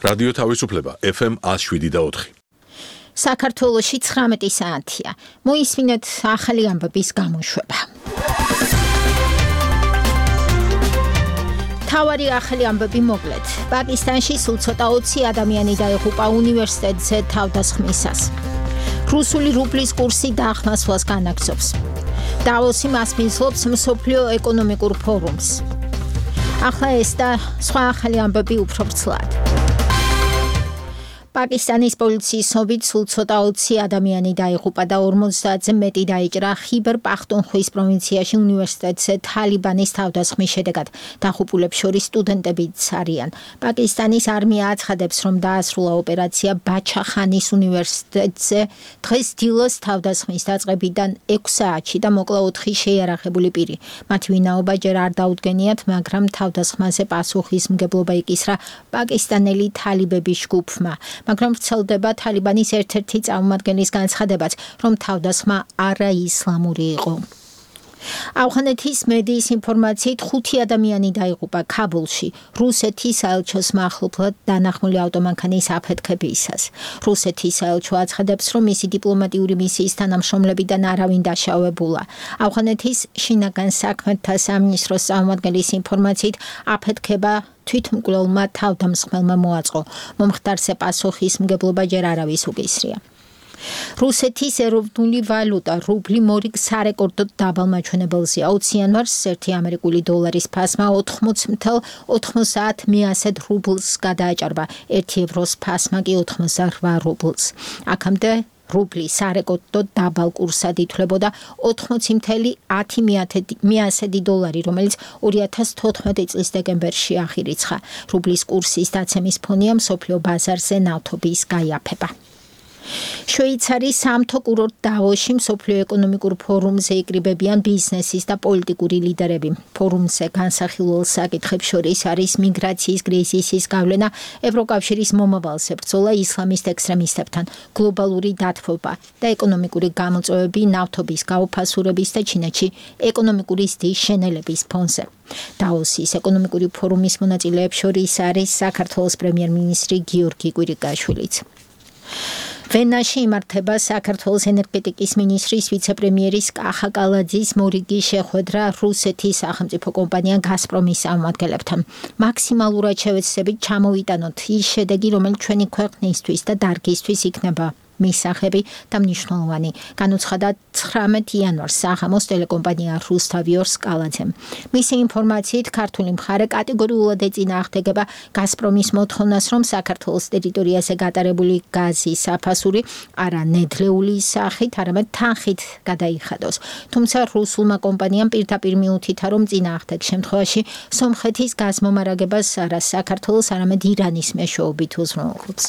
რადიო თავისუფლება FM 107.4. საქართველოში 19 საათია. მოისმინეთ ახალი ამბების გამოშვება. თავარი ახალი ამბები მოკლედ. პაკისტანში სულ ცოტა 20 ადამიანი დაიღუპა უნივერსიტეტზე თავდასხმისას. რუსული რუბლის კურსი დაახმასვას განაგრძობს. დავოსი მასპინძლობს მსოფლიო ეკონომიკურ ფორუმს. ახლა ეს და სხვა ახალი ამბები უფრო ვრცლად. პაკისტანის პოლიციის ცნობით სულ ცოტა 20 ადამიანი დაიღუპა და 50-ზე მეტი დაიჭრა ხიბერ პახტუნხვის პროვინციაში უნივერსიტეტზე თალიბანის თავდასხმის შედეგად. დაღუპულებს შორის სტუდენტებიც არიან. პაკისტანის არმია აცხადებს, რომ დაასრულა ოპერაცია ბაჩახანის უნივერსიტეტზე დღეს დილოს თავდასხმის დაწყებიდან 6 საათში და მოკლა 4 შეიარაღებული პირი. მათი ვინაობა ჯერ არ დაუდგენიათ, მაგრამ თავდასხმაზე პასუხისმგებლობა იკისრა პაკისტანელი თალიბების ჯგუფმა. მაგრამ ვრცელდება თალიბანის ერთ-ერთი წარმომადგენლის განცხადებაც, რომ თავდასხმა არაისლამური იყო. ავღანეთის მედიის ინფორმაციით 5 ადამიანი დაიღუპა ქაბულში რუსეთის საელჩოს მახლობლად დანახმული ავტომანქანის აფეთქებისას. რუსეთის საელჩო აცხადებს, რომ მისი დიპლომატიური მისიის თანამშრომლებიდან არავინ დაშავებულა. ავღანეთის შინაგან საქმეთა სამინისტროს წარმომადგენლის ინფორმაციით აფეთქება თვითმკვლელმა თავდამსხმელმა მოაწყო. მომხდარზე პასუხისმგებლობა ჯერ არავის უკისრია. რუსეთის ეროვნული ვალუტა რუბლი მორიგ სარეკორდოდ დაბალ მაჩვენებელზეა. 20 იანვარს 1 ამერიკული დოლარის ფასმა 80.90 რუბლს გადააჭარბა. 1 ევროს ფასმა კი 88 რუბლს. აქამდე რუბლი სარეკორდოდ დაბალ კურსად ითვლებოდა 80.10 დოლარი, რომელიც 2014 წლის დეკემბერში აღირიცხა. რუბლის კურსის დაცემის ფონია მსოფლიო ბაზარზე ნავთობის გაიაფება. შვეიცარიის სამთო კურორტ დავოსში მსოფლიო ეკონომიკურ ფორუმზე იკრიბებიან ბიზნესის და პოლიტიკური ლიდერები. ფორუმზე განსახილველ საკითხებს შორის არის მიგრაციის კრიზისის გავლენა, ევროკავშირის მომავალზე ბრძოლა ისლამისტ ექსტრემისტებთან, გლობალური დათბობა და ეკონომიკური გამოწვევები ნავთობის გაუფასურების და ჩინეთში ეკონომიკური ზრდის შენელების ფონზე. დავოსის ეკონომიკური ფორუმის მონაწილეებს შორის არის საქართველოს პრემიერ-მინისტრი გიორგი კვირიკაშვილიც. ვენაში იმართება საქართველოს ენერგეტიკის მინისტრის ვიცე-პრემიერის კახა კალაძის მორიგი შეხვედრა რუსეთის სახელმწიფო კომპანია გაზპრომის წარმომადგენლებთან. მაქსიმალურად შევეცდებით ჩამოვიტანოთ ის შედეგი, რომელიც ჩვენი ქვეყნისთვის და დარგისთვის იქნება მისაღები და მნიშვნელოვანი, განუცხადა 19 იანვარს საღამოს ტელეკომპანია რუსთავიორს კალაძემ. მისი ინფორმაციით ქართული მხარე კატეგორიულად ეწინააღმდეგება გაზპრომის მოთხოვნას, რომ საქართველოს ტერიტორიაზე გატარებული გაზის საფასური არა ნედლეული სახით, არამედ თანხით გადაიხადოს. თუმცა რუსულმა კომპანიამ პირდაპირ მიუთითა, რომ წინააღმდეგ შემთხვევაში სომხეთის გაზმომარაგებას არა საქართველოს, არამედ ირანის მეშვეობით უზრუნველყოფს.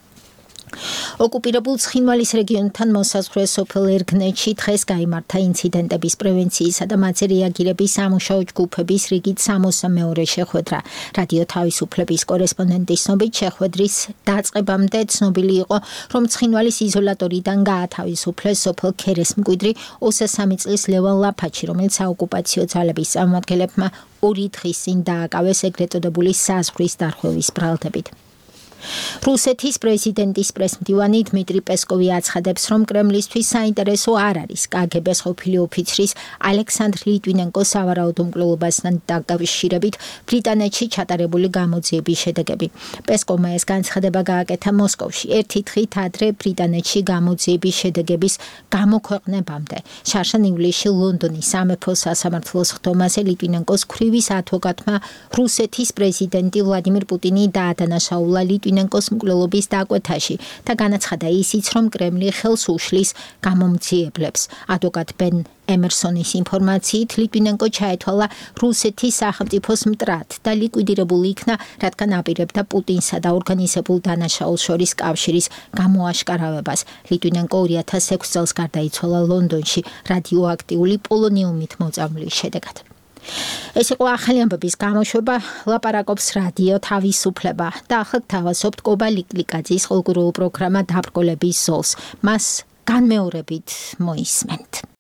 ოკუპირებულ ცხინვალის რეგიონთან მოსაზღვრე სოფელ ერგნეთში დღეს გაიმართა ინციდენტების პრევენციისა და მათზე რეაგირების სამუშაო ჯგუფების რიგით 62-ე შეხვედრა. რადიო თავისუფლების კორესპონდენტის ცნობით შეხვედრის დაწყებამდე ცნობილი იყო, რომ ცხინვალის იზოლატორიდან გაათავისუფლეს სოფელ ქერესმკვიდრი 23 წლის ლევან ლაფაჩი, რომელიც საოკუპაციო ძალების წარმომადგენლებმა 2 დღის წინ დააკავეს ეგრეთ წოდებული საზღვრის დარღვევის ბრალდებით. რუსეთის პრეზიდენტის პრესმდივანი დმიტრი პესკოვი აცხადებს, რომ კრემლისთვის საინტერესო არ არის კგბ-ს ყოფილი ოფიცრის ალექსანდრ ლიტვინენკოს სავარაუდო მკვლელობასთან დაკავშირებით ბრიტანეთში ჩატარებული გამოძიების შედეგები. პესკოვმა ეს განცხადება გააკეთა მოსკოვში. ერთი დღით ადრე ბრიტანეთში გამოძიების შედეგების გამოქვეყნებამდე. შარშან ივლისში ლონდონის სამეფო სასამართლოს ხდომაზე ლიტვინენკოს ქვრივის ადვოკატმა რუსეთის პრეზიდენტი ვლადიმირ პუტინი დაადანაშაულა ლიტვინენკოს მკვლელობის დაკვეთაში და განაცხადა ისიც, რომ კრემლი ხელს უშლის გამომძიებლებს. ადვოკატ ბენ ემერსონის ინფორმაციით ლიტვინენკო ჩაეთვალა რუსეთის სახელმწიფოს მტრად და ლიკვიდირებული იქნა, რადგან აპირებდა პუტინსა და ორგანიზებულ დანაშაულს შორის კავშირის გამოაშკარავებას. ლიტვინენკო 2006 წელს გარდაიცვალა ლონდონში რადიოაქტიული პოლონიუმით მოწამვლის შედეგად. ეს იყო ახალი ამბების გამოშვება, ლაპარაკობს რადიო თავისუფლება და ახლა გთავაზობთ კობა ლიკლიკაძის ყოველკვირეულ პროგრამა დაბრკოლების ზოლს. მას განმეორებით მოისმენთ.